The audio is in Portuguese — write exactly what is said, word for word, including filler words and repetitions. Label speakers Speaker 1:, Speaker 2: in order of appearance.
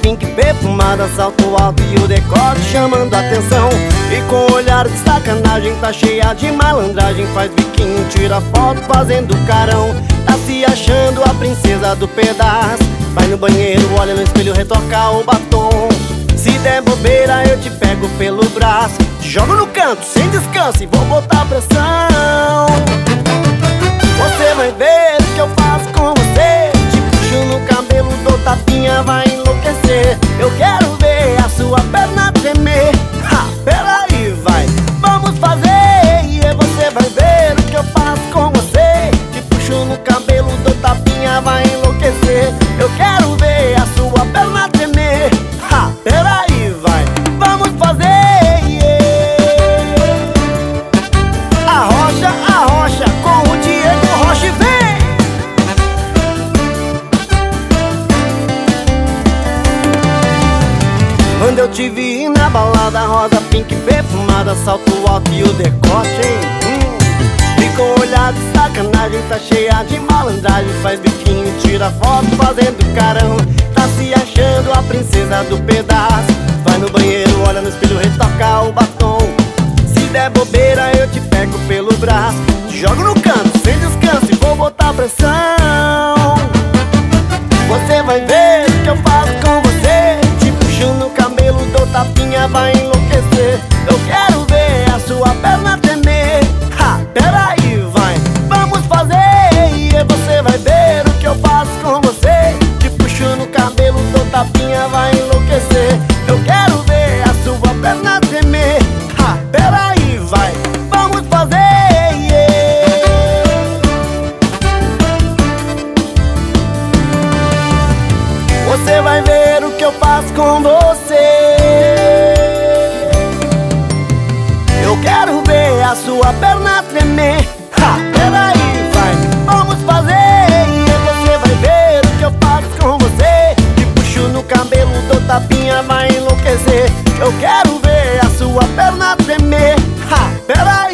Speaker 1: pink perfumada, salto alto e o decote chamando a atenção. E com olhar de sacanagem, tá cheia de malandragem, faz biquinho, tira foto fazendo carão. Tá se achando a princesa do pedaço, vai no banheiro, olha no espelho, retoca o batom. Se der bobeira eu te pego pelo braço, te jogo no canto sem descanso e vou botar pressão. Você vai ver o que eu faço com você, te puxo no cabelo, dou tapinha, vai enlouquecer. Eu quero ver a sua perna tremer. Ha, peraí, vai, vamos fazer. E aí você vai ver o que eu faço com você, te puxo no cabelo, dou tapinha, vai enlouquecer. Eu quero ver a sua perna tremer. Ha, peraí, vai, vamos fazer. Arrocha, arrocha com o Diego Rocha e vem. Quando eu te vi na balada, rosa pink perfumada, salto alto e o decote, hein? Hum. E com olhar de sacanagem, tá cheia de malandragem, faz biquinho, tira foto fazendo carão. Tá se achando a princesa do pedaço, vai no banheiro, olha no espelho, retoca o batom. Se der bobeira eu te pego pelo braço, te jogo no canto sem descanso e vou botar pressão. Você vai ver o que eu faço com você, te puxo no cabelo, dou tapinha, vai enlouquecer. Eu quero ver a sua perna tremer. Ha, peraí, vai, vamos fazer. E aí você vai ver o que eu faço com você, te puxo no cabelo, dou tapinha, vai enlouquecer. Eu quero ver a sua perna tremer. Ha, peraí, vai, vamos fazer. Yeah. Você vai ver o que eu faço com você, eu quero ver a sua perna tremer. Ha, peraí, vai, vamos fazer. E aí você vai ver o que eu faço com você, te puxo no cabelo, dou tapinha, vai enlouquecer. Eu quero ver a sua perna tremer. Ha, peraí.